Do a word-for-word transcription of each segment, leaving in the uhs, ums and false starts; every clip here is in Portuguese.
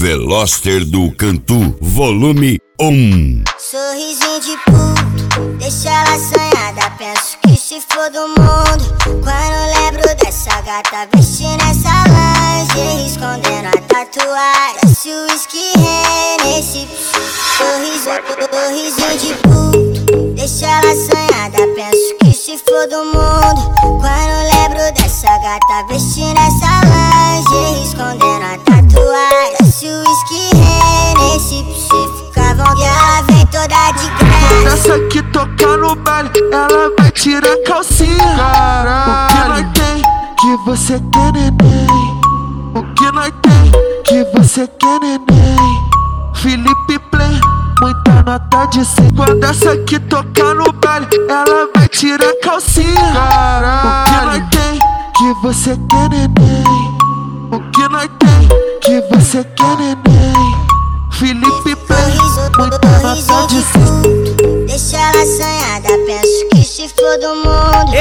Veloster do Cantu, volume um. Sorrisinho de puto, deixa ela assanhada. Penso que se for do mundo quando lembro dessa gata vestindo essa lingerie, escondendo a tatuagem. Desce o whisky nesse sorriso, sorrisinho de puto, deixa ela assanhada. Penso que se for do mundo quando lembro dessa gata vestindo essa lingerie, escondendo a tatuagem. Desce o whisky nesse você fica bom que ela vem toda de graça. Nessa que toca no baile, ela vai tirar a calcinha. Caralho. O que nós tem que você quer, neném? O que nós tem que você quer, neném? Felipe Play, muita nota de cem. Quando essa que toca no baile, ela vai tirar a calcinha. Caralho. O que nós tem que você quer, neném? O que nós tem que você quer, neném? Felipe Play, muita nota de cem. Deixa ela assanhada, penso que se for do mundo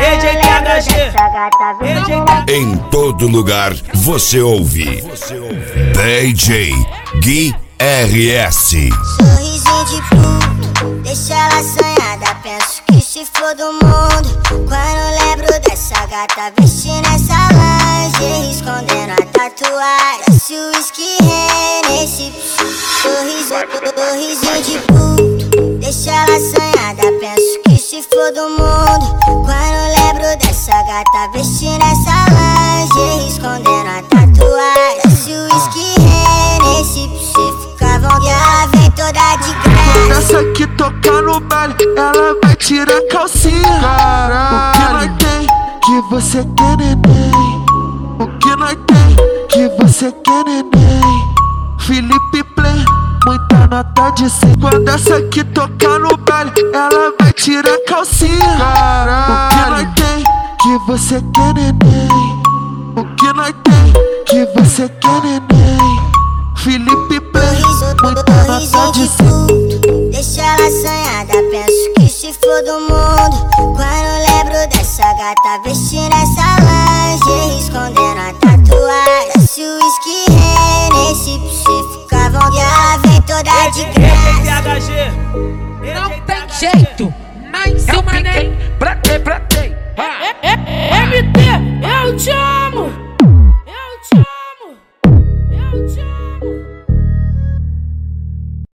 em todo lugar você ouve D J Gui R S. Sorrisinho de puto, deixa ela assanhada. Penso que se for do mundo quando lembro dessa gata vestindo essa lingerie, escondendo a tatuagem. Desce o whisky nesse sorriso, sorrisinho de puto, deixa ela assanhada. Penso que se for do mundo quando lembro dessa gata vestindo essa lingerie, escondendo a tatuagem. Desce o whisky nesse você fica bom que ela vem toda de graça. Nessa que toca no baile, ela vai tirar a calcinha. Caralho. O que nós tem que você quer, neném? O que nós tem que você quer, neném? Felipe Play, muita nota de cem. Quando essa que toca no baile, ela vai tirar a calcinha. Caralho. O que nós tem que você quer, neném? O que nós tem que você quer, neném? Felipe Play, muita nota de cem. Deixa ela assanhada, penso que se for do mundo quando lembro dessa gata vestindo essa lingerie, escondendo a tatuagem. Desce o whisky nesse você fica bom que ela vem toda de graça. Não tem jeito, mais uma nem pra ter, pra ter. M T, eu te amo.